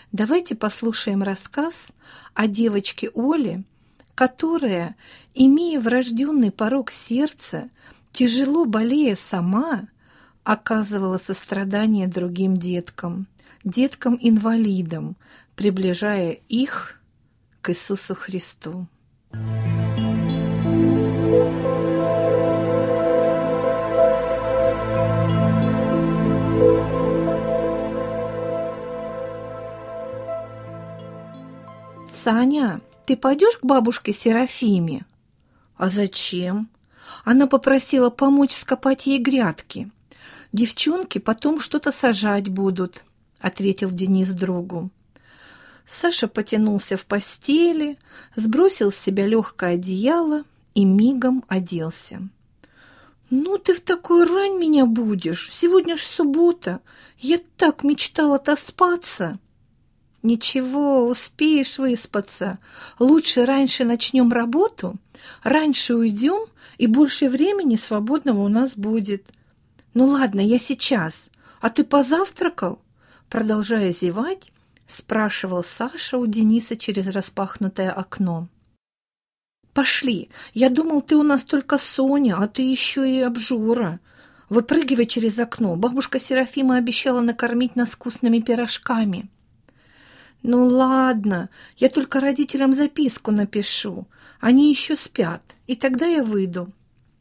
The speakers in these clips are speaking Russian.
Давайте послушаем рассказ о девочке Оле, которая, имея врожденный порок сердца, тяжело болея сама, оказывала сострадание другим деткам, деткам-инвалидам, приближая их к Иисусу Христу. «Саня, ты пойдешь к бабушке Серафиме?» «А зачем?» Она попросила помочь вскопать ей грядки. «Девчонки потом что-то сажать будут», — ответил Денис другу. Саша потянулся в постели, сбросил с себя легкое одеяло и мигом оделся. «Ну ты в такую рань меня будешь, сегодня ж суббота, я так мечтала отоспаться». «Ничего, успеешь выспаться. Лучше раньше начнем работу, раньше уйдем, и больше времени свободного у нас будет. Ну ладно, я сейчас. А ты позавтракал?» Продолжая зевать, спрашивал Саша у Дениса через распахнутое окно. «Пошли. Я думал, ты у нас только Соня, а ты еще и обжора. Выпрыгивай через окно. Бабушка Серафима обещала накормить нас вкусными пирожками». «Ну ладно, я только родителям записку напишу. Они еще спят, и тогда я выйду».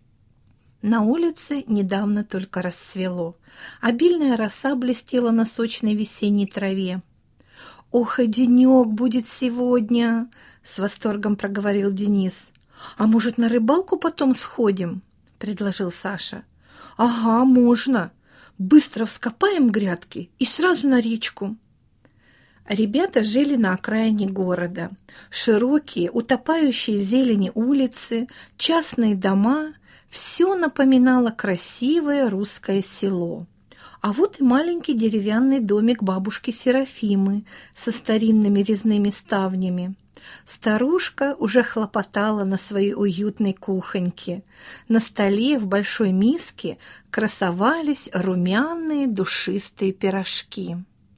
На улице недавно только рассвело. Обильная роса блестела на сочной весенней траве. «Ох, и денек будет сегодня!» — с восторгом проговорил Денис. «А может, на рыбалку потом сходим?» — предложил Саша. «Ага, можно. Быстро вскопаем грядки и сразу на речку». Ребята жили на окраине города. Широкие, утопающие в зелени улицы, частные дома – все напоминало красивое русское село. А вот и маленький деревянный домик бабушки Серафимы со старинными резными ставнями. Старушка уже хлопотала на своей уютной кухоньке. На столе в большой миске красовались румяные душистые пирожки.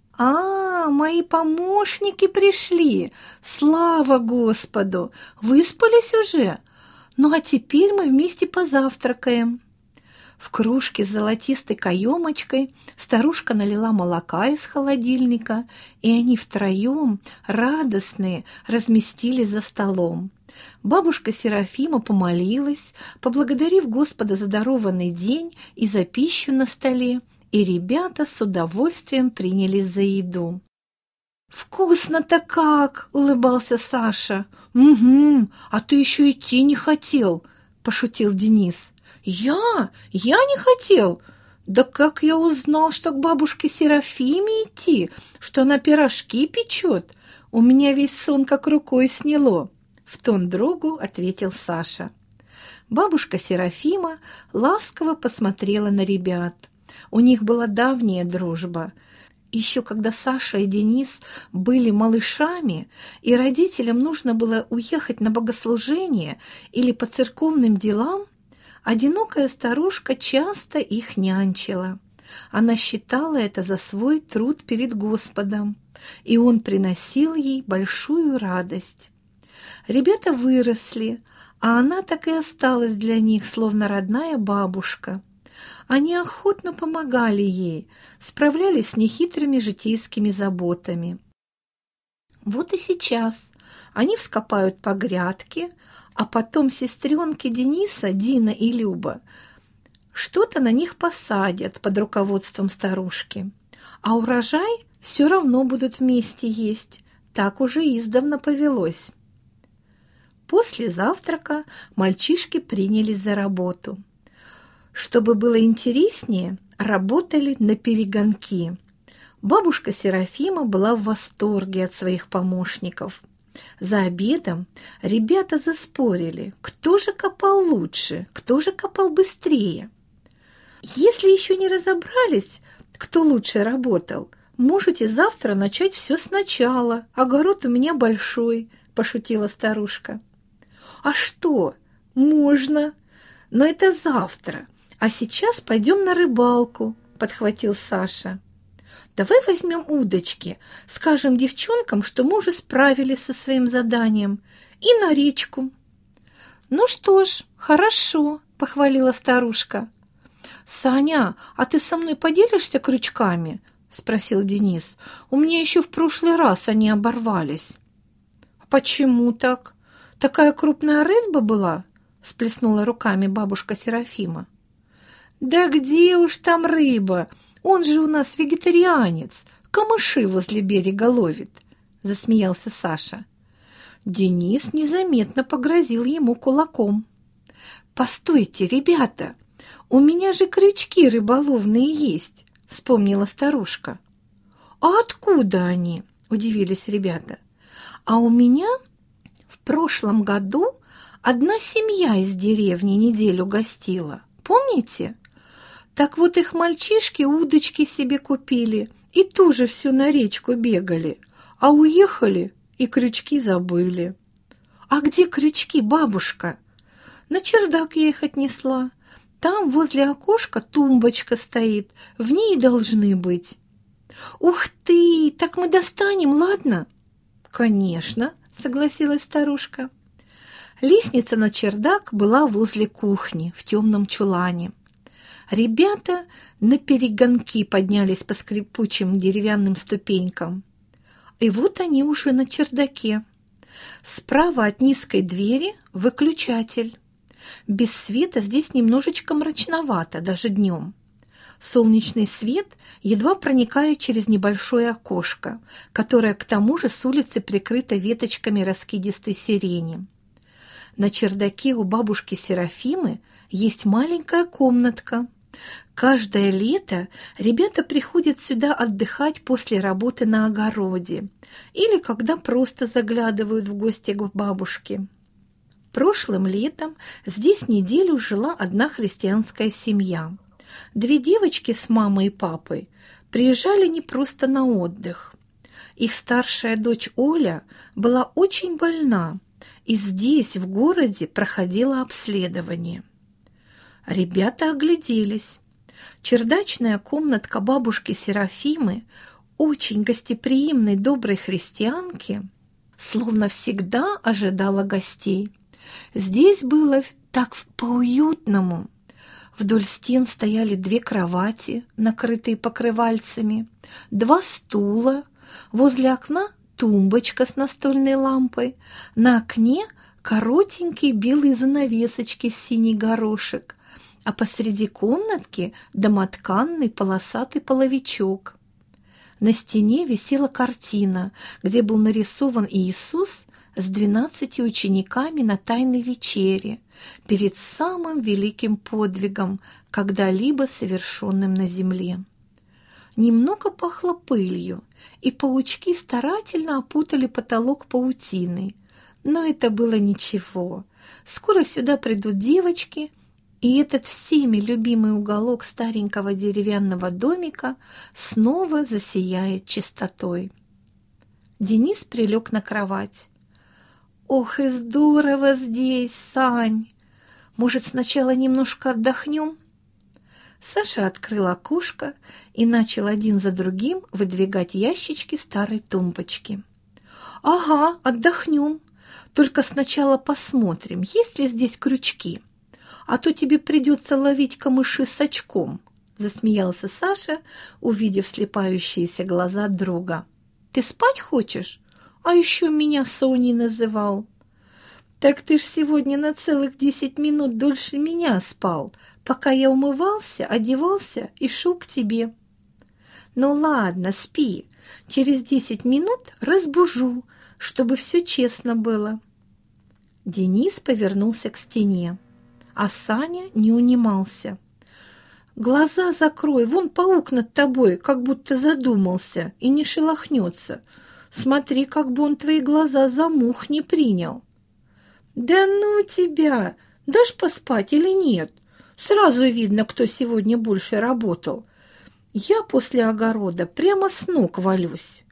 Мои помощники пришли! Слава Господу! Выспались уже? Ну, а теперь мы вместе позавтракаем». В кружке с золотистой каемочкой старушка налила молока из холодильника, и они втроем, радостные, разместились за столом. Бабушка Серафима помолилась, поблагодарив Господа за дарованный день и за пищу на столе, и ребята с удовольствием принялись за еду. «Вкусно-то как!» — улыбался Саша. «Угу, а ты еще идти не хотел!» — пошутил Денис. «Я? Я не хотел? Да как я узнал, что к бабушке Серафиме идти, что она пирожки печет? У меня весь сон как рукой сняло!» — в тон другу ответил Саша. Бабушка Серафима ласково посмотрела на ребят. У них была давняя дружба. Еще когда Саша и Денис были малышами, и родителям нужно было уехать на богослужение или по церковным делам, одинокая старушка часто их нянчила. Она считала это за свой труд перед Господом, и он приносил ей большую радость. Ребята выросли, а она так и осталась для них, словно родная бабушка. Они охотно помогали ей, справлялись с нехитрыми житейскими заботами. Вот и сейчас они вскопают по грядке, а потом сестренки Дениса, Дина и Люба, что-то на них посадят под руководством старушки. А урожай все равно будут вместе есть, так уже издавна повелось. После завтрака мальчишки принялись за работу. Чтобы было интереснее, работали наперегонки. Бабушка Серафима была в восторге от своих помощников. За обедом ребята заспорили, кто же копал лучше, кто же копал быстрее. «Если еще не разобрались, кто лучше работал, можете завтра начать все сначала. Огород у меня большой», – пошутила старушка. «А что? Можно. Но это завтра. А сейчас пойдем на рыбалку», – подхватил Саша. Давай возьмем удочки, скажем девчонкам, что мы уже справились со своим заданием, и на речку». «Ну что ж, хорошо», — похвалила старушка. «Саня, а ты со мной поделишься крючками?» — спросил Денис. «У меня еще в прошлый раз они оборвались». «А почему так? Такая крупная рыба была?» — всплеснула руками бабушка Серафима. «Да где уж там рыба? Он же у нас вегетарианец, камыши возле берега ловит», — засмеялся Саша. Денис незаметно погрозил ему кулаком. «Постойте, ребята, у меня же крючки рыболовные есть», — вспомнила старушка. «А откуда они?» — удивились ребята. «А у меня в прошлом году одна семья из деревни неделю гостила, помните? Так вот их мальчишки удочки себе купили и тоже всю на речку бегали, а уехали и крючки забыли». «А где крючки, бабушка?» «На чердак я их отнесла. Там возле окошка тумбочка стоит, в ней и должны быть». «Ух ты! Так мы достанем, ладно?» «Конечно», — согласилась старушка. Лестница на чердак была возле кухни, в темном чулане. Ребята наперегонки поднялись по скрипучим деревянным ступенькам. И вот они уже на чердаке. Справа от низкой двери выключатель. Без света здесь немножечко мрачновато, даже днем. Солнечный свет едва проникает через небольшое окошко, которое к тому же с улицы прикрыто веточками раскидистой сирени. На чердаке у бабушки Серафимы есть маленькая комнатка. Каждое лето ребята приходят сюда отдыхать после работы на огороде или когда просто заглядывают в гости к бабушке. Прошлым летом здесь неделю жила одна христианская семья. 2 девочки с мамой и папой приезжали не просто на отдых. Их старшая дочь Оля была очень больна, и здесь, в городе, проходило обследование. Ребята огляделись. Чердачная комнатка бабушки Серафимы, очень гостеприимной, доброй христианки, словно всегда ожидала гостей. Здесь было так по-уютному. Вдоль стен стояли 2 кровати, накрытые покрывальцами, 2 стула, возле окна тумбочка с настольной лампой, на окне коротенькие белые занавесочки в синий горошек, а посреди комнатки домотканный полосатый половичок. На стене висела картина, где был нарисован Иисус с 12 учениками на Тайной вечере перед самым великим подвигом, когда-либо совершенным на земле. Немного пахло пылью, и паучки старательно опутали потолок паутиной. Но это было ничего. Скоро сюда придут девочки, и этот всеми любимый уголок старенького деревянного домика снова засияет чистотой. Денис прилег на кровать. «Ох, и здорово здесь, Сань! Может, сначала немножко отдохнем?» Саша открыл окошко и начал один за другим выдвигать ящички старой тумбочки. «Ага, отдохнем. Только сначала посмотрим, есть ли здесь крючки. А то тебе придется ловить камыши с очком», — засмеялся Саша, увидев слепающиеся глаза друга. «Ты спать хочешь? А еще меня Соней называл». «Так ты ж сегодня на целых 10 минут дольше меня спал, пока я умывался, одевался и шел к тебе». «Ну ладно, спи. Через 10 минут разбужу, чтобы все честно было». Денис повернулся к стене, а Саня не унимался. «Глаза закрой, вон паук над тобой, как будто задумался и не шелохнется. Смотри, как бы он твои глаза за мух не принял». «Да ну тебя! Дашь поспать или нет? Сразу видно, кто сегодня больше работал. Я после огорода прямо с ног валюсь».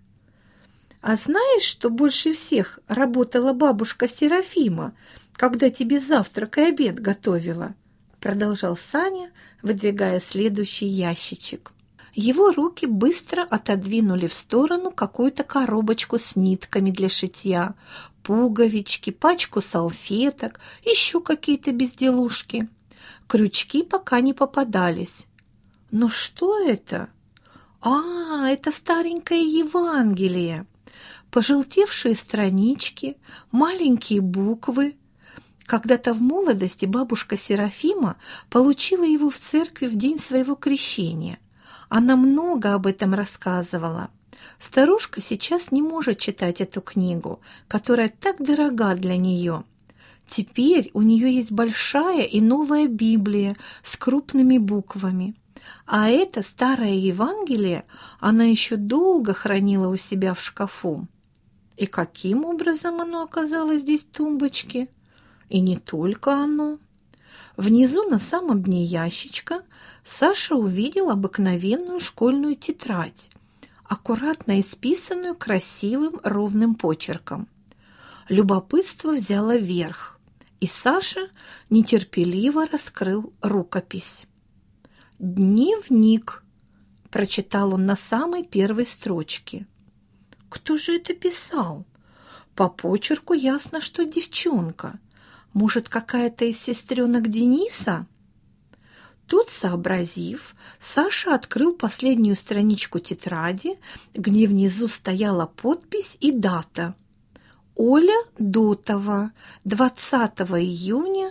«А знаешь, что больше всех работала бабушка Серафима, когда тебе завтрак и обед готовила?» Продолжал Саня, выдвигая следующий ящичек. Его руки быстро отодвинули в сторону какую-то коробочку с нитками для шитья, пуговички, пачку салфеток, еще какие-то безделушки. Крючки пока не попадались. Но что это? Это старенькое Евангелие. Пожелтевшие странички, маленькие буквы. Когда-то в молодости бабушка Серафима получила его в церкви в день своего крещения. Она много об этом рассказывала. Старушка сейчас не может читать эту книгу, которая так дорога для нее. Теперь у нее есть большая и новая Библия с крупными буквами. А это старое Евангелие она еще долго хранила у себя в шкафу. И каким образом оно оказалось здесь в тумбочке? И не только оно. Внизу на самом дне ящичка Саша увидел обыкновенную школьную тетрадь, аккуратно исписанную красивым ровным почерком. Любопытство взяло верх, и Саша нетерпеливо раскрыл рукопись. «Дневник», – прочитал он на самой первой строчке. Кто же это писал? По почерку ясно, что девчонка. Может, какая-то из сестренок Дениса? Тут, сообразив, Саша открыл последнюю страничку тетради, где внизу стояла подпись и дата. Оля Дотова, 20 июня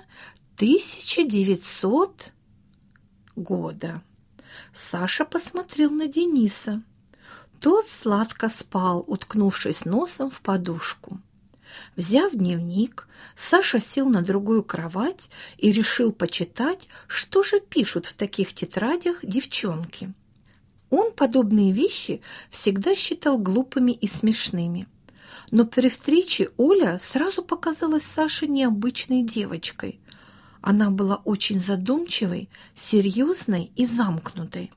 1900 года. Саша посмотрел на Дениса. Тот сладко спал, уткнувшись носом в подушку. Взяв дневник, Саша сел на другую кровать и решил почитать, что же пишут в таких тетрадях девчонки. Он подобные вещи всегда считал глупыми и смешными. Но при встрече Оля сразу показалась Саше необычной девочкой. Она была очень задумчивой, серьезной и замкнутой.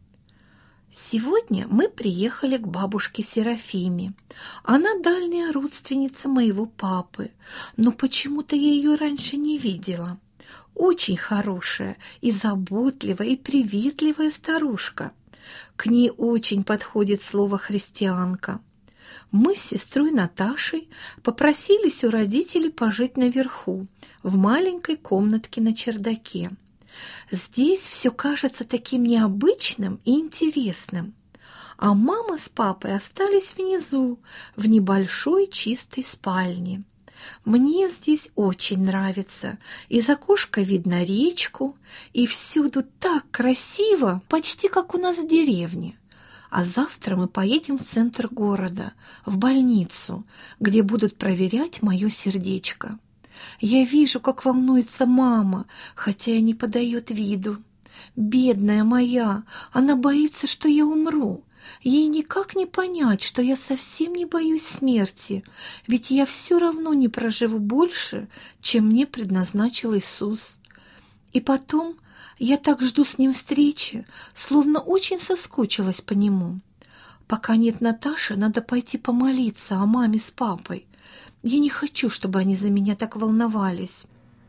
Сегодня мы приехали к бабушке Серафиме. Она дальняя родственница моего папы, но почему-то я ее раньше не видела. Очень хорошая и заботливая и приветливая старушка. К ней очень подходит слово «христианка». Мы с сестрой Наташей попросились у родителей пожить наверху, в маленькой комнатке на чердаке. Здесь все кажется таким необычным и интересным. А мама с папой остались внизу, в небольшой чистой спальне. Мне здесь очень нравится. Из окошка видно речку, и всюду так красиво, почти как у нас в деревне. А завтра мы поедем в центр города, в больницу, где будут проверять мое сердечко. Я вижу, как волнуется мама, хотя и не подает виду. Бедная моя, она боится, что я умру. Ей никак не понять, что я совсем не боюсь смерти, ведь я все равно не проживу больше, чем мне предназначил Иисус. И потом я так жду с ним встречи, словно очень соскучилась по нему. Пока нет Наташи, надо пойти помолиться о маме с папой. Я не хочу, чтобы они за меня так волновались.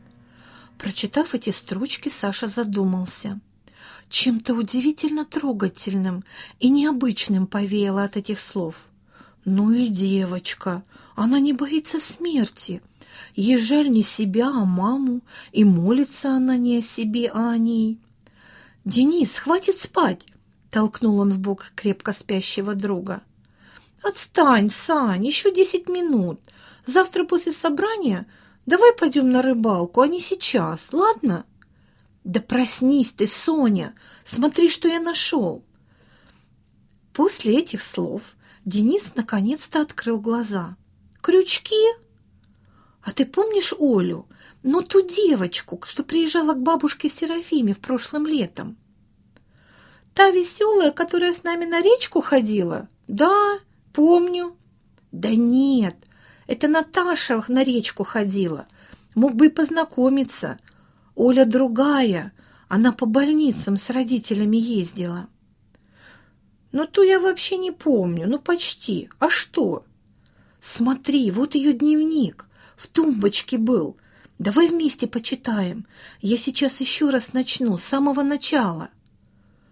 Прочитав эти строчки, Саша задумался. Чем-то удивительно трогательным и необычным повеяло от этих слов. Ну и девочка, она не боится смерти. Ей жаль не себя, а маму, и молится она не о себе, а о ней. «Денис, хватит спать!» – толкнул он в бок крепко спящего друга. «Отстань, Сань, еще 10 минут. Завтра после собрания давай пойдем на рыбалку, а не сейчас, ладно?» «Да проснись ты, Соня! Смотри, что я нашел!» После этих слов Денис наконец-то открыл глаза. «Крючки? А ты помнишь Олю? Ну, ту девочку, что приезжала к бабушке Серафиме в прошлым летом?» «Та веселая, которая с нами на речку ходила?» «Да, помню». «Да нет, это Наташа на речку ходила. Мог бы и познакомиться. Оля другая, она по больницам с родителями ездила». «Ну, то я вообще не помню, ну почти. А что?» «Смотри, вот ее дневник, в тумбочке был. Давай вместе почитаем. Я сейчас еще раз начну, с самого начала».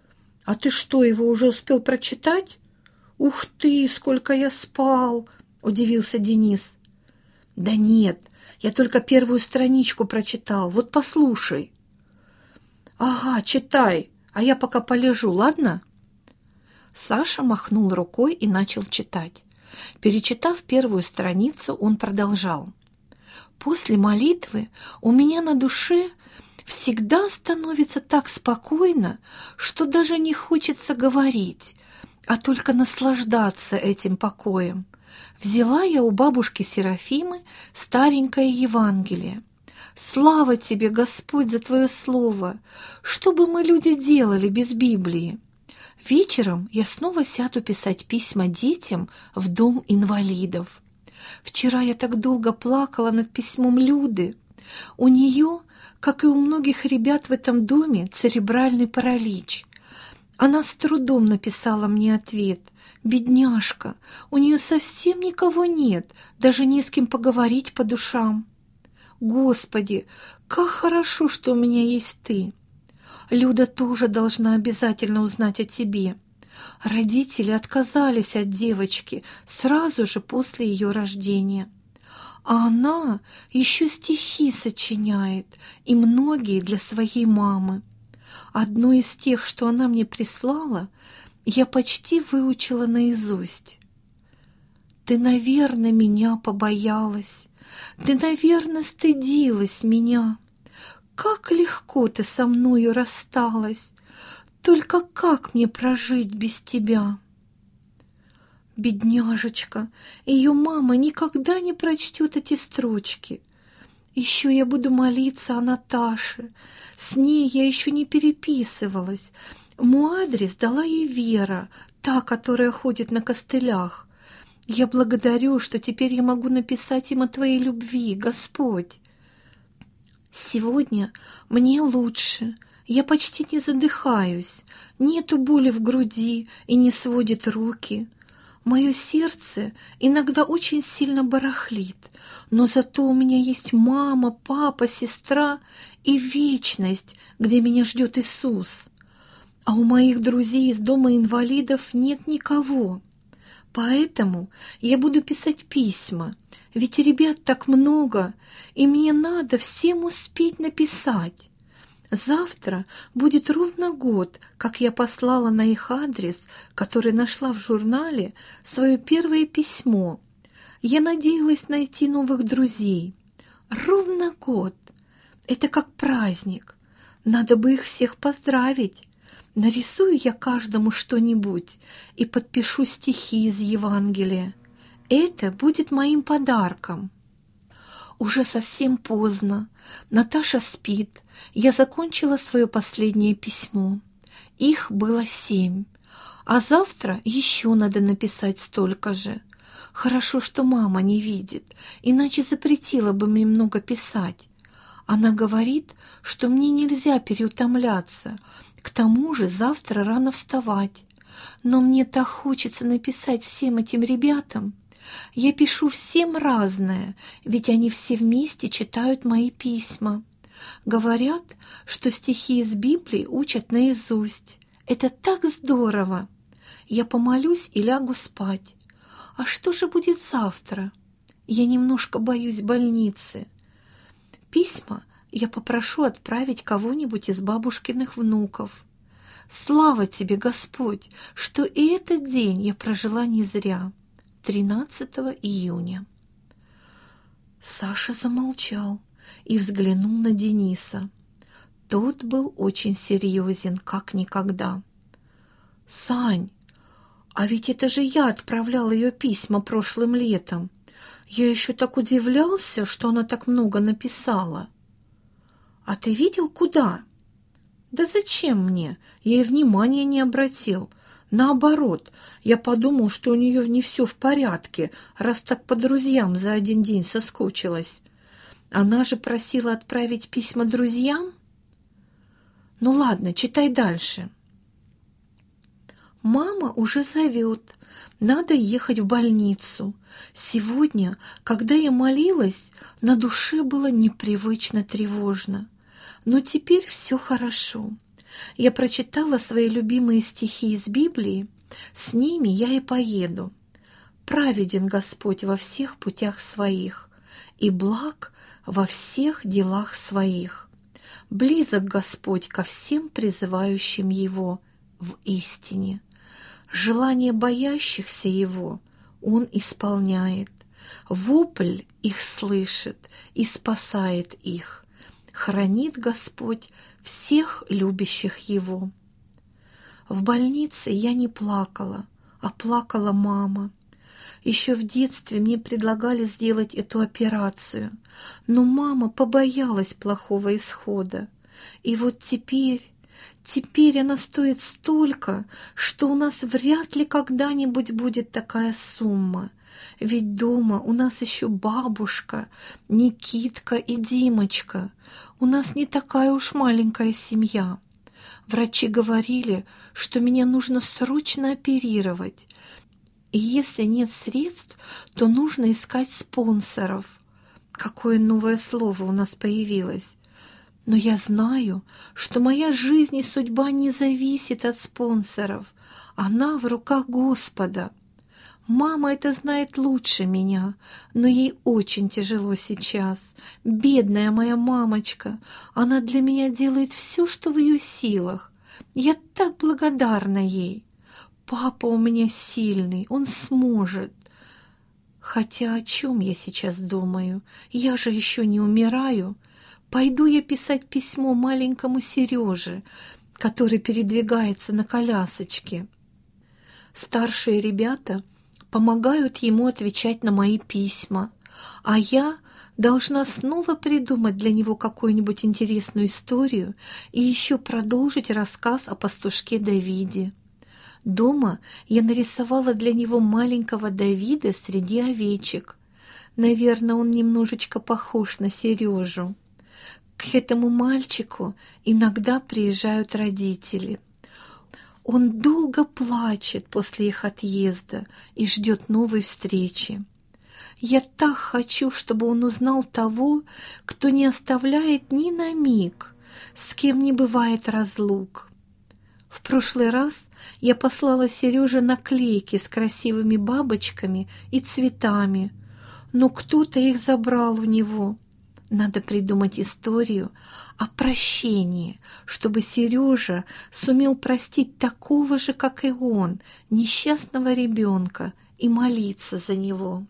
А ты что, его уже успел прочитать? Ух ты, сколько я спал, удивился Денис. Да нет, я только первую страничку прочитал, вот послушай. Ага, читай, а я пока полежу, ладно? Саша махнул рукой и начал читать. Перечитав первую страницу, он продолжал. «После молитвы у меня на душе всегда становится так спокойно, что даже не хочется говорить, а только наслаждаться этим покоем. Взяла я у бабушки Серафимы старенькое Евангелие. Слава тебе, Господь, за твое слово! Что бы мы, люди, делали без Библии? Вечером я снова сяду писать письма детям в дом инвалидов. Вчера я так долго плакала над письмом Люды. У нее, как и у многих ребят в этом доме, церебральный паралич. Она с трудом написала мне ответ. Бедняжка, у нее совсем никого нет, даже не с кем поговорить по душам. Господи, как хорошо, что у меня есть ты. Люда тоже должна обязательно узнать о тебе. Родители отказались от девочки сразу же после ее рождения. А она еще стихи сочиняет, и многие для своей мамы. Одно из тех, что она мне прислала, я почти выучила наизусть. Ты, наверное, меня побоялась. Ты, наверное, стыдилась меня. Как легко ты со мною рассталась. Только как мне прожить без тебя? Бедняжечка, ее мама никогда не прочтет эти строчки. Еще я буду молиться о Наташе. С ней я еще не переписывалась. Мой адрес дала ей Вера, та, которая ходит на костылях. Я благодарю, что теперь я могу написать им о твоей любви, Господь. Сегодня мне лучше. Я почти не задыхаюсь. Нету боли в груди и не сводит руки. Мое сердце иногда очень сильно барахлит, но зато у меня есть мама, папа, сестра и вечность, где меня ждет Иисус. А у моих друзей из дома инвалидов нет никого. Поэтому я буду писать письма, ведь ребят так много, и мне надо всем успеть написать. Завтра будет ровно год, как я послала на их адрес, который нашла в журнале, свое первое письмо. Я надеялась найти новых друзей. Ровно год. Это как праздник. Надо бы их всех поздравить. Нарисую я каждому что-нибудь и подпишу стихи из Евангелия. Это будет моим подарком. Уже совсем поздно. Наташа спит. Я закончила свое последнее письмо. Их было 7. А завтра еще надо написать столько же. Хорошо, что мама не видит, иначе запретила бы мне много писать. Она говорит, что мне нельзя переутомляться. К тому же завтра рано вставать. Но мне так хочется написать всем этим ребятам. Я пишу всем разное, ведь они все вместе читают мои письма. Говорят, что стихи из Библии учат наизусть. Это так здорово! Я помолюсь и лягу спать. А что же будет завтра? Я немножко боюсь больницы. Письма я попрошу отправить кого-нибудь из бабушкиных внуков. Слава тебе, Господь, что и этот день я прожила не зря. 13 июня. Саша замолчал и взглянул на Дениса. Тот был очень серьезен, как никогда. «Сань, а ведь это же я отправлял ее письма прошлым летом. Я еще так удивлялся, что она так много написала». «А ты видел, куда?» «Да зачем мне? Я и внимания не обратил. Наоборот, я подумал, что у нее не все в порядке, раз так по друзьям за один день соскучилась. Она же просила отправить письма друзьям?» «Ну ладно, читай дальше». «Мама уже зовет. Надо ехать в больницу. Сегодня, когда я молилась, на душе было непривычно тревожно. Но теперь все хорошо. Я прочитала свои любимые стихи из Библии, с ними я и поеду. Праведен Господь во всех путях своих, и благ во всех делах своих. Близок Господь ко всем призывающим Его в истине. Желание боящихся Его Он исполняет. Вопль их слышит и спасает их. Хранит Господь всех любящих Его. В больнице я не плакала, а плакала мама. Еще в детстве мне предлагали сделать эту операцию, но мама побоялась плохого исхода. И вот теперь она стоит столько, что у нас вряд ли когда-нибудь будет такая сумма. Ведь дома у нас еще бабушка, Никитка и Димочка. У нас не такая уж маленькая семья. Врачи говорили, что меня нужно срочно оперировать. И если нет средств, то нужно искать спонсоров. Какое новое слово у нас появилось. Но я знаю, что моя жизнь и судьба не зависит от спонсоров. Она в руках Господа. Мама это знает лучше меня, но ей очень тяжело сейчас. Бедная моя мамочка, она для меня делает все, что в ее силах. Я так благодарна ей. Папа у меня сильный, он сможет. Хотя о чем я сейчас думаю? Я же еще не умираю. Пойду я писать письмо маленькому Сереже, который передвигается на колясочке. Старшие ребята помогают ему отвечать на мои письма, а я должна снова придумать для него какую-нибудь интересную историю и еще продолжить рассказ о пастушке Давиде. Дома я нарисовала для него маленького Давида среди овечек. Наверное, он немножечко похож на Сережу. К этому мальчику иногда приезжают родители. Он долго плачет после их отъезда и ждет новой встречи. Я так хочу, чтобы он узнал того, кто не оставляет ни на миг, с кем не бывает разлук. В прошлый раз я послала Сереже наклейки с красивыми бабочками и цветами, но кто-то их забрал у него. Надо придумать историю о прощении, чтобы Сережа сумел простить такого же, как и он, несчастного ребенка, и молиться за него.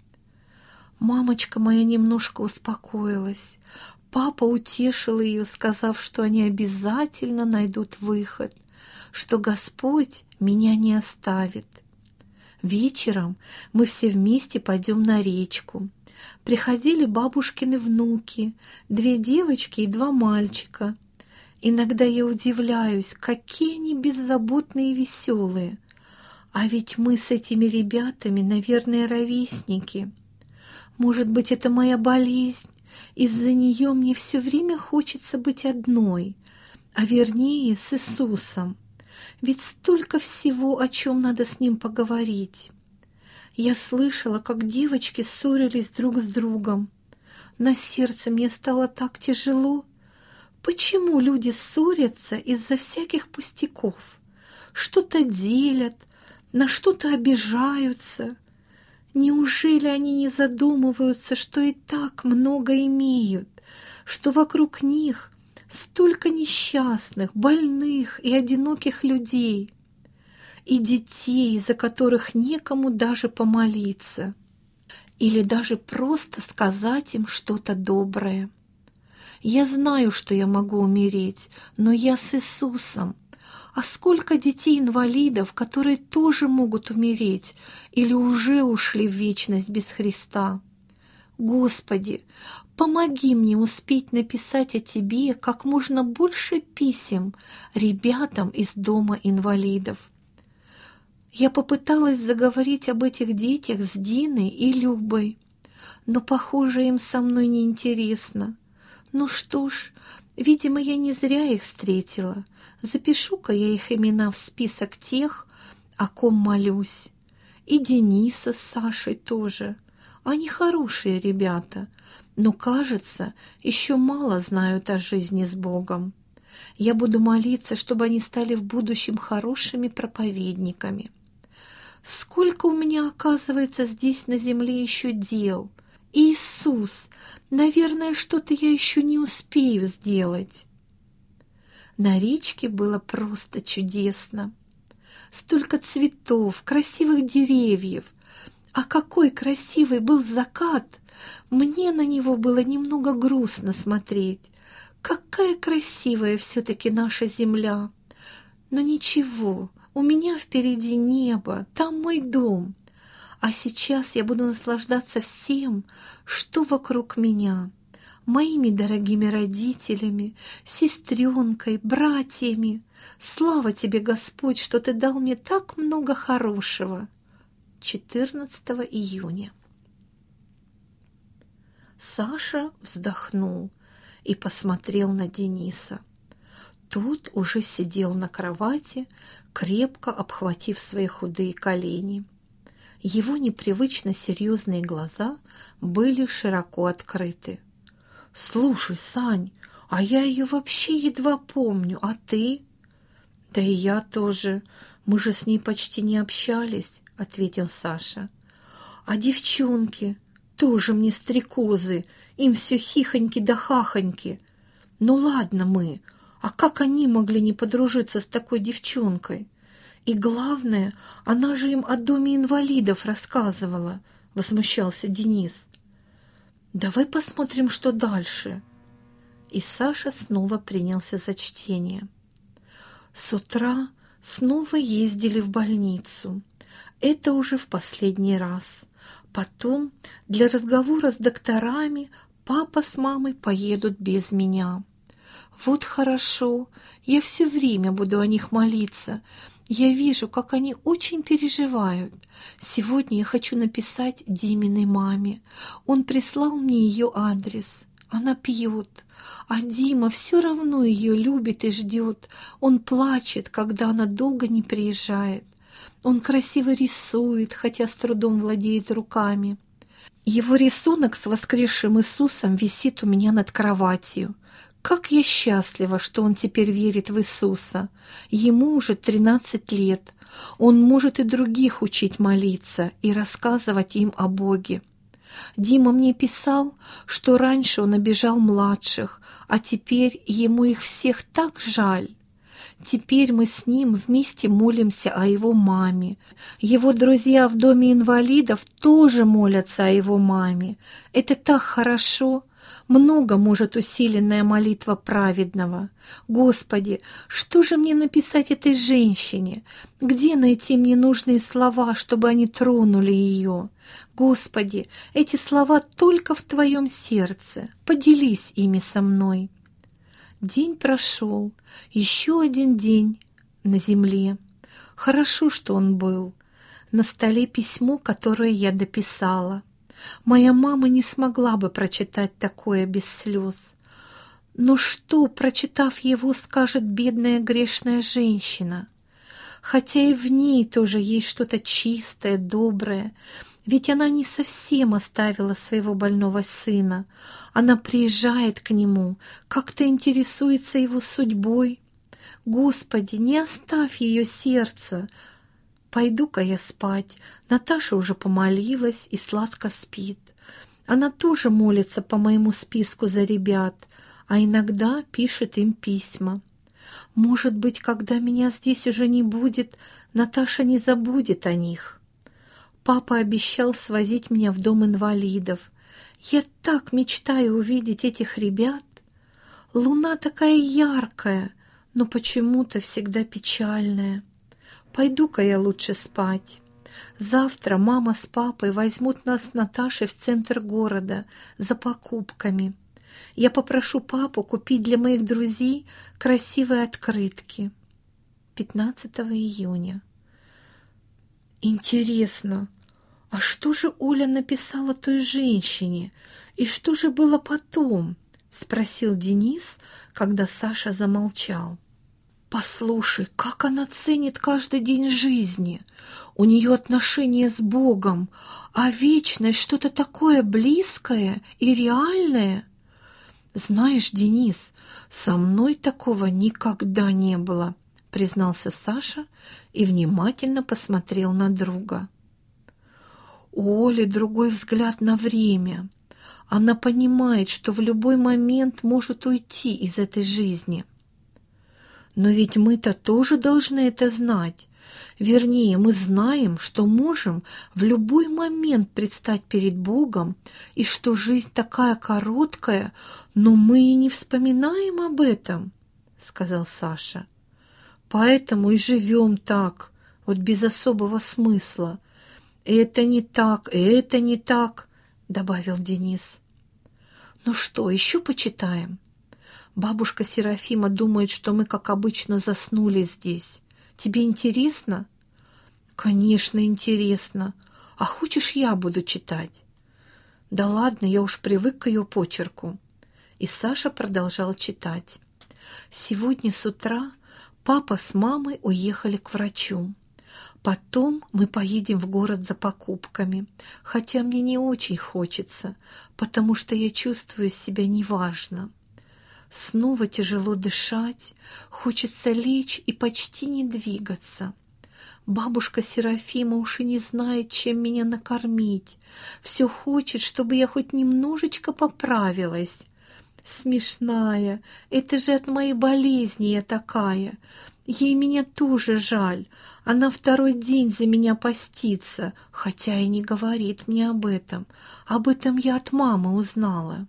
Мамочка моя немножко успокоилась. Папа утешил ее, сказав, что они обязательно найдут выход, что Господь меня не оставит. Вечером мы все вместе пойдем на речку. Приходили бабушкины внуки, 2 девочки и 2 мальчика. Иногда я удивляюсь, какие они беззаботные и веселые. А ведь мы с этими ребятами, наверное, ровесники. Может быть, это моя болезнь? Из-за нее мне все время хочется быть одной, а вернее с Иисусом. Ведь столько всего, о чем надо с Ним поговорить. Я слышала, как девочки ссорились друг с другом. На сердце мне стало так тяжело. Почему люди ссорятся из-за всяких пустяков? Что-то делят, на что-то обижаются. Неужели они не задумываются, что и так много имеют, что вокруг них столько несчастных, больных и одиноких людей, и детей, за которых некому даже помолиться, или даже просто сказать им что-то доброе? Я знаю, что я могу умереть, но я с Иисусом. А сколько детей-инвалидов, которые тоже могут умереть или уже ушли в вечность без Христа? Господи, помоги мне успеть написать о Тебе как можно больше писем ребятам из дома инвалидов. Я попыталась заговорить об этих детях с Диной и Любой, но, похоже, им со мной неинтересно. Ну что ж, видимо, я не зря их встретила. Запишу-ка я их имена в список тех, о ком молюсь. И Дениса с Сашей тоже. Они хорошие ребята, но, кажется, еще мало знают о жизни с Богом. Я буду молиться, чтобы они стали в будущем хорошими проповедниками. Сколько у меня, оказывается, здесь на земле еще дел. Иисус, наверное, что-то я еще не успею сделать. На речке было просто чудесно. Столько цветов, красивых деревьев. А какой красивый был закат! Мне на него было немного грустно смотреть. Какая красивая все-таки наша земля! Но ничего, у меня впереди небо, там мой дом. А сейчас я буду наслаждаться всем, что вокруг меня. Моими дорогими родителями, сестренкой, братьями. Слава тебе, Господь, что ты дал мне так много хорошего. 14 июня. Саша вздохнул и посмотрел на Дениса. Тот уже сидел на кровати, крепко обхватив свои худые колени. Его непривычно серьезные глаза были широко открыты. «Слушай, Сань, а я ее вообще едва помню, а ты?» «Да и я тоже. Мы же с ней почти не общались», — ответил Саша. «А девчонки тоже мне стрекозы, им все хихоньки да хахоньки. Ну ладно мы, а как они могли не подружиться с такой девчонкой? И главное, она же им о доме инвалидов рассказывала», — возмущался Денис. «Давай посмотрим, что дальше». И Саша снова принялся за чтение. С утра снова ездили в больницу. Это уже в последний раз. Потом для разговора с докторами папа с мамой поедут без меня. Вот хорошо, я все время буду о них молиться. Я вижу, как они очень переживают. Сегодня я хочу написать Диминой маме. Он прислал мне ее адрес. Она пьет, а Дима все равно ее любит и ждет. Он плачет, когда она долго не приезжает. Он красиво рисует, хотя с трудом владеет руками. Его рисунок с воскресшим Иисусом висит у меня над кроватью. Как я счастлива, что он теперь верит в Иисуса. Ему уже 13 лет. Он может и других учить молиться и рассказывать им о Боге. Дима мне писал, что раньше он обижал младших, а теперь ему их всех так жаль. Теперь мы с ним вместе молимся о его маме. Его друзья в доме инвалидов тоже молятся о его маме. Это так хорошо. Много может усиленная молитва праведного. Господи, что же мне написать этой женщине? Где найти мне нужные слова, чтобы они тронули ее? Господи, эти слова только в Твоем сердце. Поделись ими со мной. День прошел, еще один день на земле. Хорошо, что он был. На столе письмо, которое я дописала. Моя мама не смогла бы прочитать такое без слез. Но что, прочитав его, скажет бедная грешная женщина? Хотя и в ней тоже есть что-то чистое, доброе, ведь она не совсем оставила своего больного сына. Она приезжает к нему, как-то интересуется его судьбой. Господи, не оставь ее сердце. Пойду-ка я спать. Наташа уже помолилась и сладко спит. Она тоже молится по моему списку за ребят, а иногда пишет им письма. Может быть, когда меня здесь уже не будет, Наташа не забудет о них. Папа обещал свозить меня в дом инвалидов. Я так мечтаю увидеть этих ребят. Луна такая яркая, но почему-то всегда печальная. Пойду-ка я лучше спать. Завтра мама с папой возьмут нас с Наташей в центр города за покупками. Я попрошу папу купить для моих друзей красивые открытки. 15 июня. Интересно, а что же Оля написала той женщине? И что же было потом? Спросил Денис, когда Саша замолчал. Послушай, как она ценит каждый день жизни. У нее отношения с Богом, а вечность что-то такое близкое и реальное. «Знаешь, Денис, со мной такого никогда не было», признался Саша и внимательно посмотрел на друга. У Оли другой взгляд на время. Она понимает, что в любой момент может уйти из этой жизни. Но ведь мы-то тоже должны это знать. Вернее, мы знаем, что можем в любой момент предстать перед Богом, и что жизнь такая короткая, но мы и не вспоминаем об этом, сказал Саша. Поэтому и живем так, вот без особого смысла. Это не так, это не так, добавил Денис. Ну что, еще почитаем? Бабушка Серафима думает, что мы, как обычно, заснули здесь. Тебе интересно? Конечно, интересно. А хочешь, я буду читать? Да ладно, я уж привык к ее почерку. И Саша продолжал читать. Сегодня с утра папа с мамой уехали к врачу. Потом мы поедем в город за покупками, хотя мне не очень хочется, потому что я чувствую себя неважно. Снова тяжело дышать, хочется лечь и почти не двигаться. Бабушка Серафима уж и не знает, чем меня накормить. Все хочет, чтобы я хоть немножечко поправилась. Смешная, это же от моей болезни я такая. Ей меня тоже жаль. Она второй день за меня постится, хотя и не говорит мне об этом. Об этом я от мамы узнала.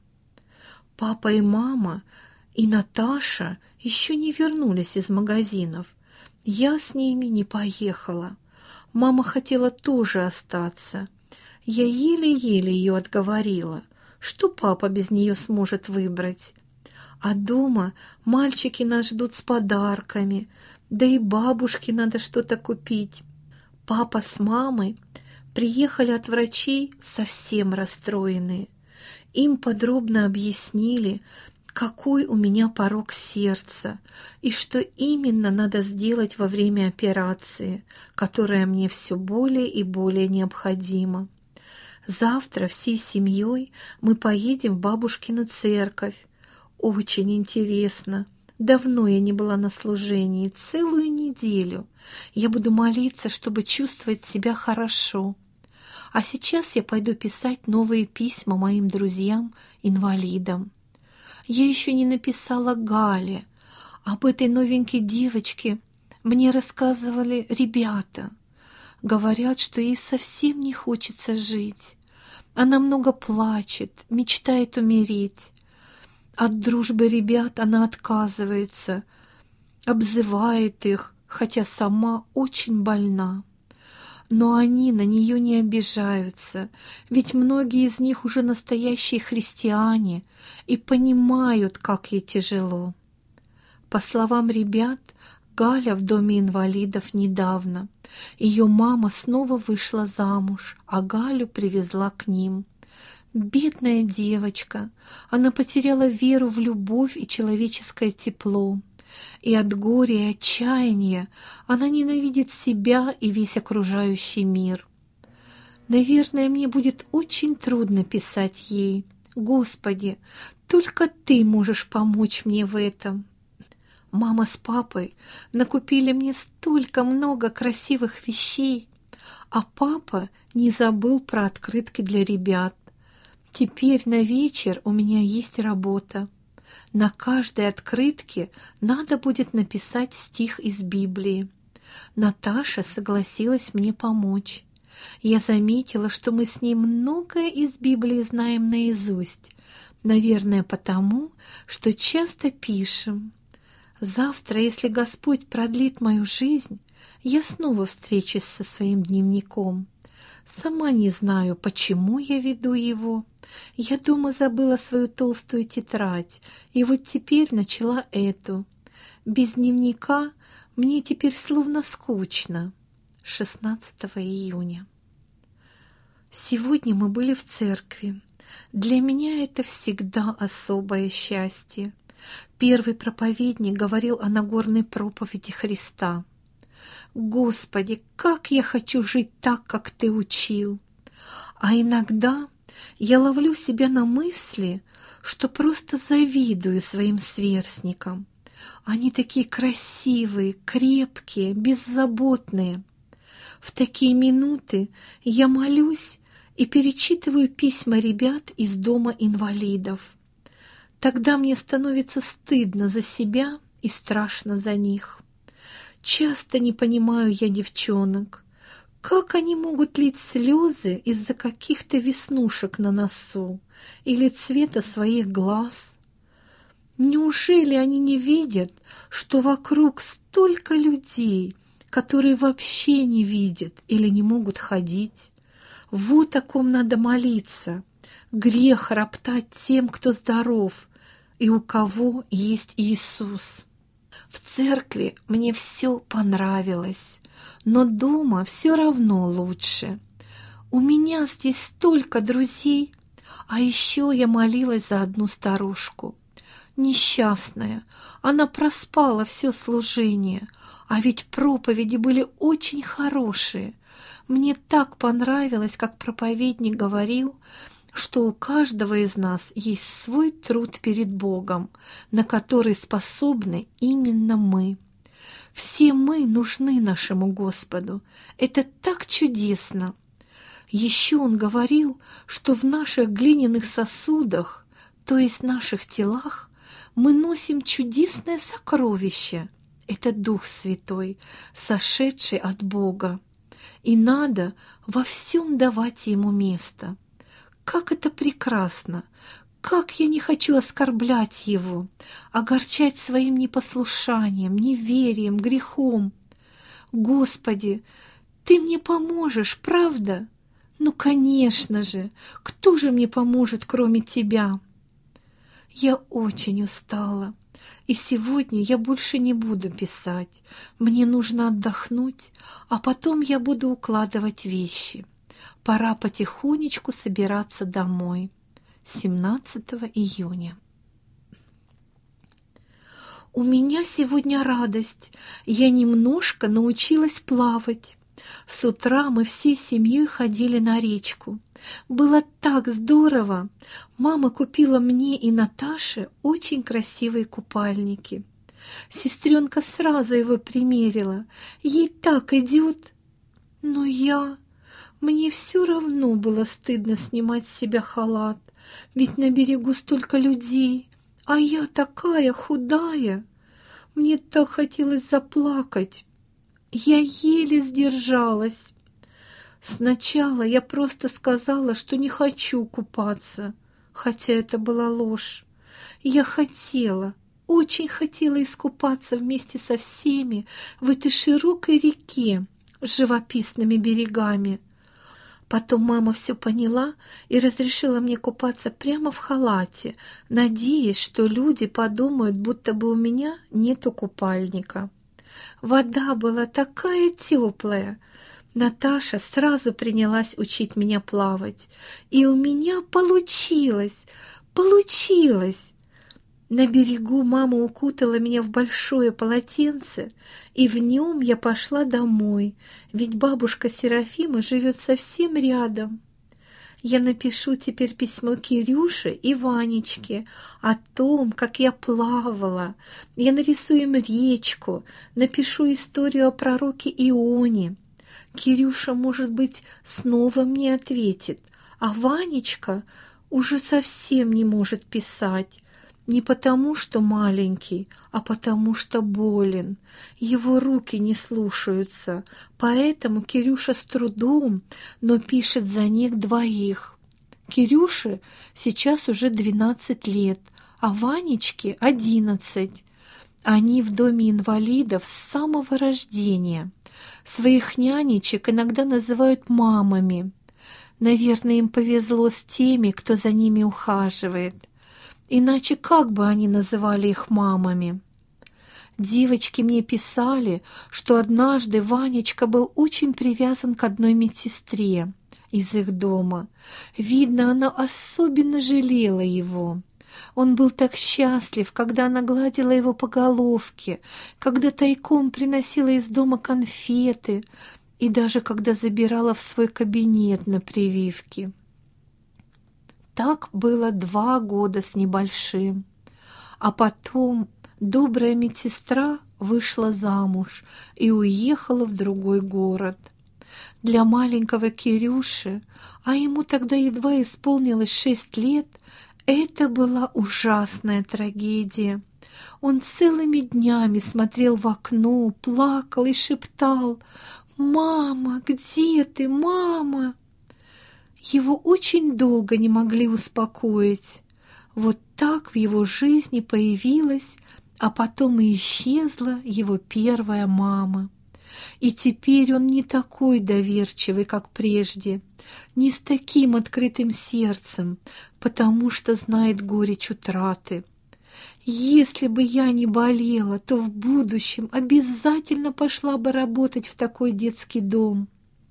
Папа и мама и Наташа еще не вернулись из магазинов. Я с ними не поехала. Мама хотела тоже остаться. Я еле-еле ее отговорила. Что папа без нее сможет выбрать? А дома мальчики нас ждут с подарками, да и бабушке надо что-то купить. Папа с мамой приехали от врачей совсем расстроенные. Им подробно объяснили, какой у меня порок сердца и что именно надо сделать во время операции, которая мне все более и более необходима. Завтра всей семьей мы поедем в бабушкину церковь. Очень интересно. Давно я не была на служении, целую неделю. Я буду молиться, чтобы чувствовать себя хорошо. А сейчас я пойду писать новые письма моим друзьям-инвалидам. Я еще не написала Гале. Об этой новенькой девочке мне рассказывали ребята. Говорят, что ей совсем не хочется жить. Она много плачет, мечтает умереть. От дружбы ребят она отказывается, обзывает их, хотя сама очень больна. Но они на нее не обижаются, ведь многие из них уже настоящие христиане и понимают, как ей тяжело. По словам ребят, Галя в доме инвалидов недавно. Ее мама снова вышла замуж, а Галю привезла к ним. Бедная девочка, она потеряла веру в любовь и человеческое тепло. И от горя и отчаяния она ненавидит себя и весь окружающий мир. Наверное, мне будет очень трудно писать ей. Господи, только Ты можешь помочь мне в этом. Мама с папой накупили мне столько много красивых вещей, а папа не забыл про открытки для ребят. Теперь на вечер у меня есть работа. На каждой открытке надо будет написать стих из Библии. Наташа согласилась мне помочь. Я заметила, что мы с ней многое из Библии знаем наизусть. Наверное, потому, что часто пишем. Завтра, если Господь продлит мою жизнь, я снова встречусь со своим дневником. Сама не знаю, почему я веду его. Я дома забыла свою толстую тетрадь, и вот теперь начала эту. Без дневника мне теперь словно скучно. 16 июня. Сегодня мы были в церкви. Для меня это всегда особое счастье. Первый проповедник говорил о Нагорной проповеди Христа. «Господи, как я хочу жить так, как Ты учил!» А иногда Я ловлю себя на мысли, что просто завидую своим сверстникам. Они такие красивые, крепкие, беззаботные. В такие минуты я молюсь и перечитываю письма ребят из дома инвалидов. Тогда мне становится стыдно за себя и страшно за них. Часто не понимаю я девчонок. Как они могут лить слезы из-за каких-то веснушек на носу или цвета своих глаз? Неужели они не видят, что вокруг столько людей, которые вообще не видят или не могут ходить? Вот о ком надо молиться. Грех роптать тем, кто здоров и у кого есть Иисус. В церкви мне все понравилось, но дома все равно лучше. У меня здесь столько друзей, а еще я молилась за одну старушку. Несчастная, она проспала все служение, а ведь проповеди были очень хорошие. Мне так понравилось, как проповедник говорил, что у каждого из нас есть свой труд перед Богом, на который способны именно мы. Все мы нужны нашему Господу. Это так чудесно. Еще он говорил, что в наших глиняных сосудах, то есть наших телах, мы носим чудесное сокровище. Это Дух Святой, сошедший от Бога. И надо во всем давать Ему место. Как это прекрасно! Как я не хочу оскорблять Его, огорчать своим непослушанием, неверием, грехом. Господи, Ты мне поможешь, правда? Ну, конечно же, кто же мне поможет, кроме Тебя? Я очень устала, и сегодня я больше не буду писать. Мне нужно отдохнуть, а потом я буду укладывать вещи. Пора потихонечку собираться домой. 17 июня. У меня сегодня радость. Я немножко научилась плавать. С утра мы всей семьей ходили на речку. Было так здорово. Мама купила мне и Наташе очень красивые купальники. Сестренка сразу его примерила. Ей так идет. Но мне все равно было стыдно снимать с себя халат, ведь на берегу столько людей, а я такая худая. Мне так хотелось заплакать. Я еле сдержалась. Сначала я просто сказала, что не хочу купаться, хотя это была ложь. Я хотела, очень хотела искупаться вместе со всеми в этой широкой реке с живописными берегами. Потом мама все поняла и разрешила мне купаться прямо в халате, надеясь, что люди подумают, будто бы у меня нету купальника. Вода была такая теплая. Наташа сразу принялась учить меня плавать. И у меня получилось. На берегу мама укутала меня в большое полотенце, и в нем я пошла домой, ведь бабушка Серафима живет совсем рядом. Я напишу теперь письмо Кирюше и Ванечке о том, как я плавала. Я нарисую им речку, напишу историю о пророке Ионе. Кирюша, может быть, снова мне ответит, а Ванечка уже совсем не может писать. Не потому, что маленький, а потому, что болен. Его руки не слушаются, поэтому Кирюша с трудом, но пишет за них двоих. Кирюше сейчас уже 12 лет, а Ванечке 11. Они в доме инвалидов с самого рождения. Своих нянечек иногда называют мамами. Наверное, им повезло с теми, кто за ними ухаживает. Иначе как бы они называли их мамами? Девочки мне писали, что однажды Ванечка был очень привязан к одной медсестре из их дома. Видно, она особенно жалела его. Он был так счастлив, когда она гладила его по головке, когда тайком приносила из дома конфеты и даже когда забирала в свой кабинет на прививки. Так было 2 года с небольшим. А потом добрая медсестра вышла замуж и уехала в другой город. Для маленького Кирюши, а ему тогда едва исполнилось 6 лет, это была ужасная трагедия. Он целыми днями смотрел в окно, плакал и шептал: «Мама, где ты, мама?» Его очень долго не могли успокоить. Вот так в его жизни появилась, а потом и исчезла его первая мама. И теперь он не такой доверчивый, как прежде, не с таким открытым сердцем, потому что знает горечь утраты. Если бы я не болела, то в будущем обязательно пошла бы работать в такой детский дом.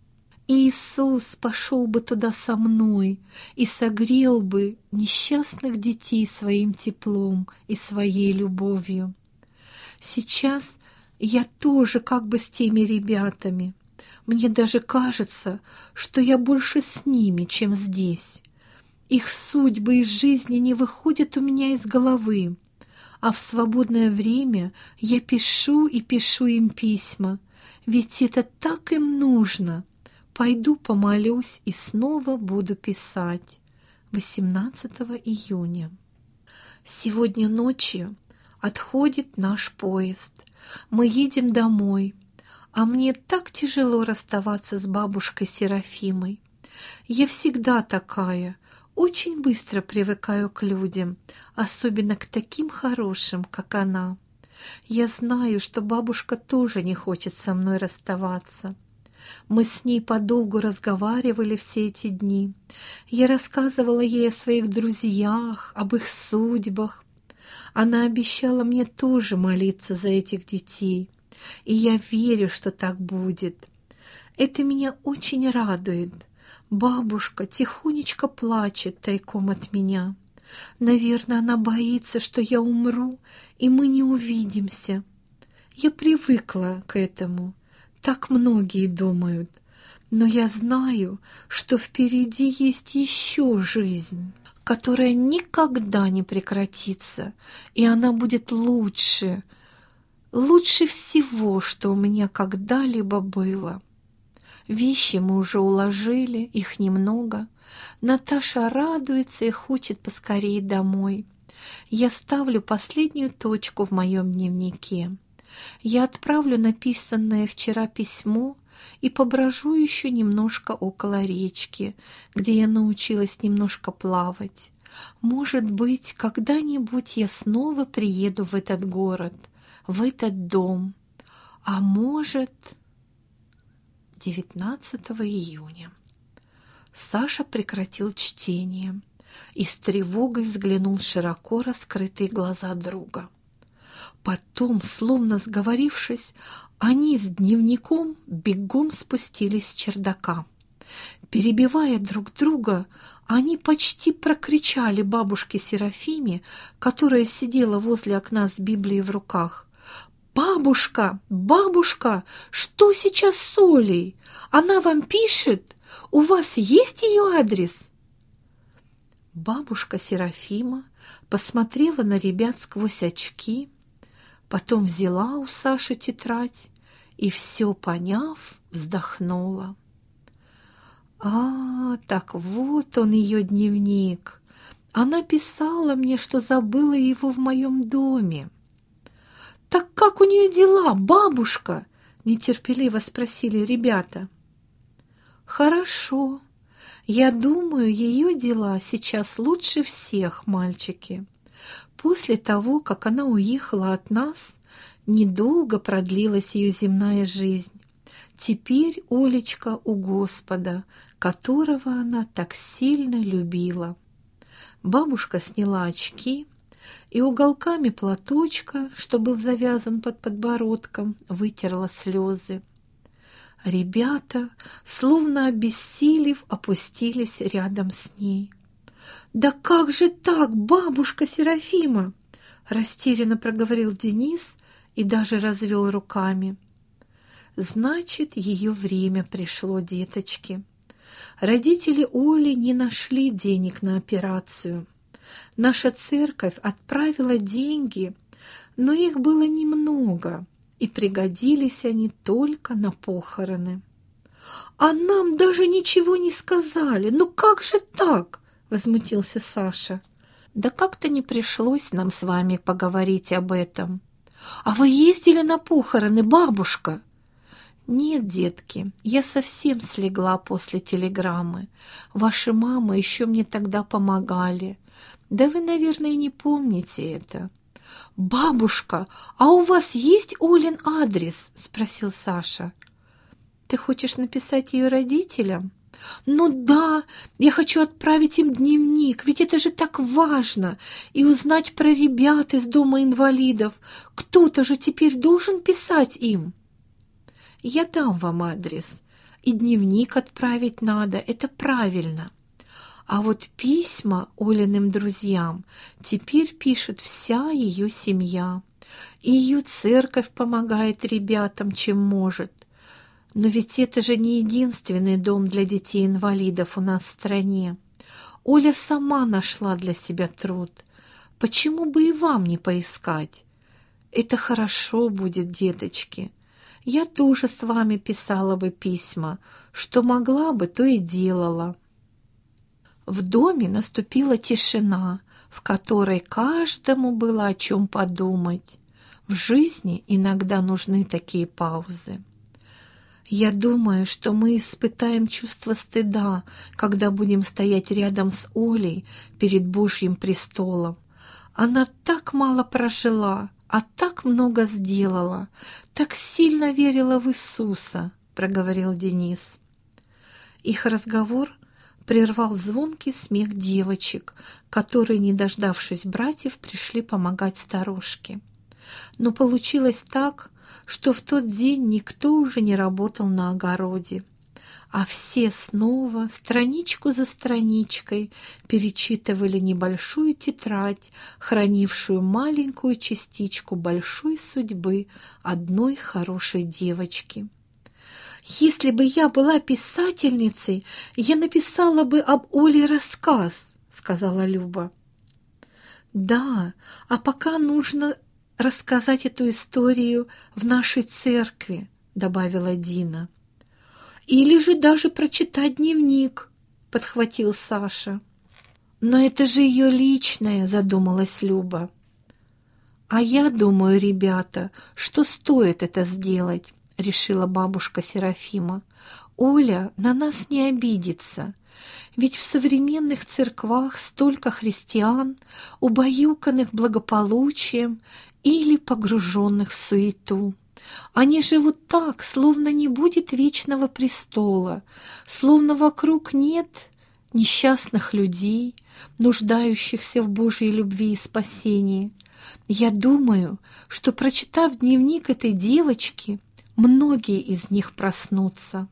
Иисус пошел бы туда со мной и согрел бы несчастных детей своим теплом и своей любовью. Сейчас я тоже как бы с теми ребятами. Мне даже кажется, что я больше с ними, чем здесь. Их судьбы и жизни не выходят у меня из головы, а в свободное время я пишу и пишу им письма, ведь это так им нужно. Пойду помолюсь и снова буду писать. 18 июня. Сегодня ночью отходит наш поезд. Мы едем домой, а мне так тяжело расставаться с бабушкой Серафимой. Я всегда такая, очень быстро привыкаю к людям, особенно к таким хорошим, как она. Я знаю, что бабушка тоже не хочет со мной расставаться. Мы с ней подолгу разговаривали все эти дни. Я рассказывала ей о своих друзьях, об их судьбах. Она обещала мне тоже молиться за этих детей, и я верю, что так будет. Это меня очень радует. Бабушка тихонечко плачет тайком от меня. Наверное, она боится, что я умру, и мы не увидимся. Я привыкла к этому. Так многие думают. Но я знаю, что впереди есть еще жизнь, которая никогда не прекратится, и она будет лучше всего, что у меня когда-либо было. Вещи мы уже уложили, их немного. Наташа радуется и хочет поскорее домой. Я ставлю последнюю точку в моем дневнике. Я отправлю написанное вчера письмо и поброжу еще немножко около речки, где я научилась немножко плавать. Может быть, когда-нибудь я снова приеду в этот город, в этот дом. А может... 19 июня. Саша прекратил чтение и с тревогой взглянул в широко раскрытые глаза друга. Потом, словно сговорившись, они с дневником бегом спустились с чердака. Перебивая друг друга, они почти прокричали бабушке Серафиме, которая сидела возле окна с Библией в руках: «Бабушка, бабушка, что сейчас с Олей? Она вам пишет? У вас есть ее адрес?» Бабушка Серафима посмотрела на ребят сквозь очки, потом взяла у Саши тетрадь и, все поняв, вздохнула. Так вот он, ее дневник. Она писала мне, что забыла его в моем доме. «Так как у нее дела, бабушка?» — нетерпеливо спросили ребята. «Хорошо. Я думаю, ее дела сейчас лучше всех, мальчики. После того, как она уехала от нас, недолго продлилась ее земная жизнь. Теперь Олечка у Господа, которого она так сильно любила». Бабушка сняла очки и уголками платочка, что был завязан под подбородком, вытерла слезы. Ребята, словно обессилев, опустились рядом с ней. «Да как же так, бабушка Серафима?» — растерянно проговорил Денис и даже развел руками. «Значит, ее время пришло, деточки. Родители Оли не нашли денег на операцию. Наша церковь отправила деньги, но их было немного, и пригодились они только на похороны. «А нам даже ничего не сказали! Ну как же так?» — возмутился Саша. «Да как-то не пришлось нам с вами поговорить об этом. А вы ездили на похороны, бабушка?» «Нет, детки, я совсем слегла после телеграммы. Ваши мамы еще мне тогда помогали. Да вы, наверное, не помните это». «Бабушка, а у вас есть Олин адрес?» — спросил Саша. «Ты хочешь написать ее родителям?» «Ну да, я хочу отправить им дневник, ведь это же так важно, и узнать про ребят из дома инвалидов. Кто-то же теперь должен писать им». «Я дам вам адрес, и дневник отправить надо, это правильно. А вот письма Олиным друзьям теперь пишет вся ее семья, и ее церковь помогает ребятам, чем может. Но ведь это же не единственный дом для детей-инвалидов у нас в стране. Оля сама нашла для себя труд. Почему бы и вам не поискать? Это хорошо будет, деточки. Я тоже с вами писала бы письма, что могла бы, то и делала». В доме наступила тишина, в которой каждому было о чем подумать. В жизни иногда нужны такие паузы. Я думаю, что мы испытаем чувство стыда, когда будем стоять рядом с Олей перед Божьим престолом. Она так мало прожила, а так много сделала, так сильно верила в Иисуса, проговорил Денис. Их разговор прервал звонкий смех девочек, которые, не дождавшись братьев, пришли помогать старушке. Но получилось так, что в тот день никто уже не работал на огороде, а все снова, страничку за страничкой, перечитывали небольшую тетрадь, хранившую маленькую частичку большой судьбы одной хорошей девочки. «Если бы я была писательницей, я написала бы об Оле рассказ», — сказала Люба. «Да, а пока нужно рассказать эту историю в нашей церкви», — добавила Дина. «Или же даже прочитать дневник», — подхватил Саша. «Но это же ее личное», — задумалась Люба. «А я думаю, ребята, что стоит это сделать», — решила бабушка Серафима. «Оля на нас не обидится. Ведь в современных церквах столько христиан, убаюканных благополучием или погруженных в суету. Они живут так, словно не будет вечного престола, словно вокруг нет несчастных людей, нуждающихся в Божьей любви и спасении. Я думаю, что, прочитав дневник этой девочки, многие из них проснутся».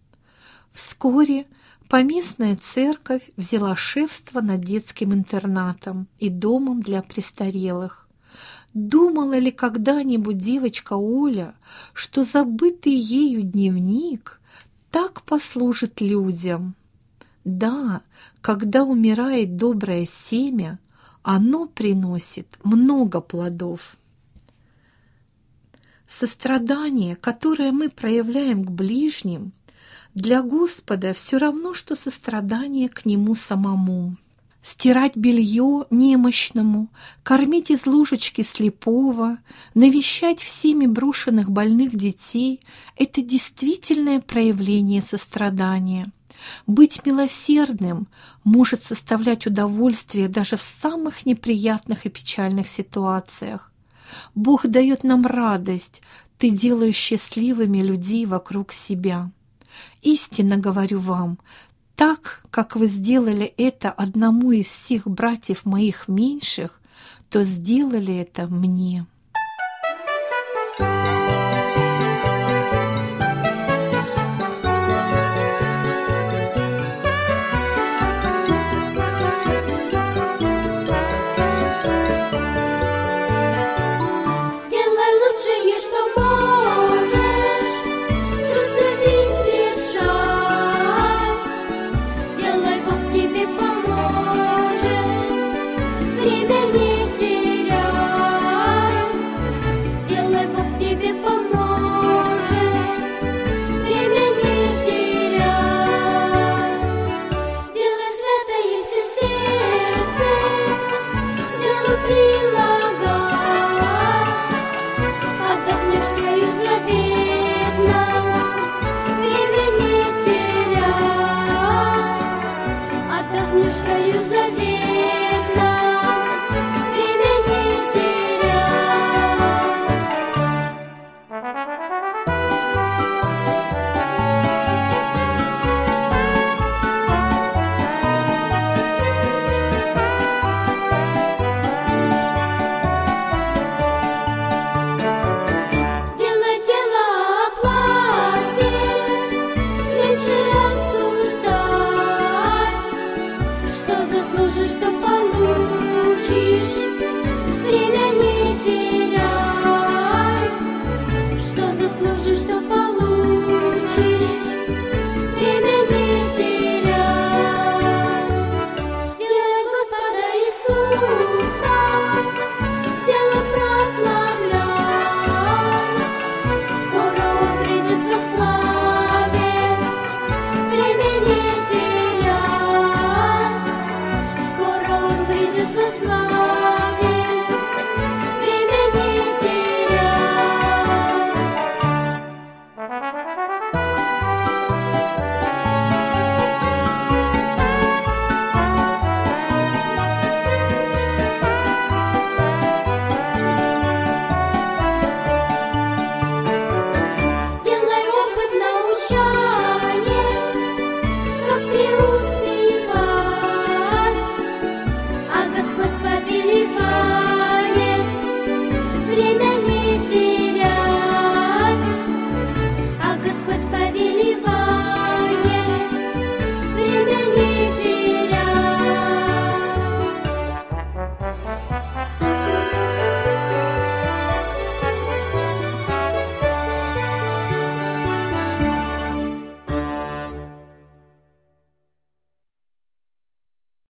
Вскоре поместная церковь взяла шефство над детским интернатом и домом для престарелых. Думала ли когда-нибудь девочка Оля, что забытый ею дневник так послужит людям? Да, когда умирает доброе семя, оно приносит много плодов. Сострадание, которое мы проявляем к ближним, для Господа все равно, что сострадание к Нему самому. Стирать белье немощному, кормить из ложечки слепого, навещать всеми брошенных больных детей – это действительное проявление сострадания. Быть милосердным может составлять удовольствие даже в самых неприятных и печальных ситуациях. Бог дает нам радость, Ты делаешь счастливыми людей вокруг себя. Истинно говорю вам, так, как вы сделали это одному из всех братьев моих меньших, то сделали это мне». будешь в краю заветном, время не теряй. Делай дело оплате, меньше рассуждай, что заслужишь, то